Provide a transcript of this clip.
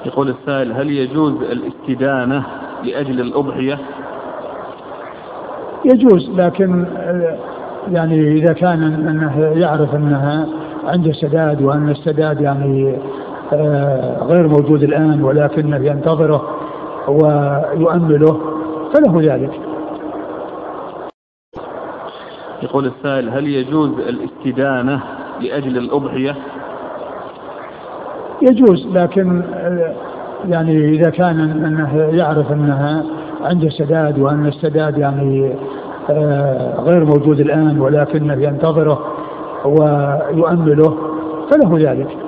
يقول السائل: هل يجوز الاستدانة لأجل الأضحية؟ يجوز، لكن يعني إذا كان أنه يعرف أنها عنده سداد، وأن السداد يعني غير موجود الآن ولكنه ينتظره ويؤمله فله ذلك. يقول السائل: هل يجوز الاستدانة لأجل الأضحية؟ يجوز، لكن يعني إذا كان أنه يعرف أنها عنده سداد، وأن السداد يعني غير موجود الآن ولكنه ينتظره ويؤمله فله ذلك.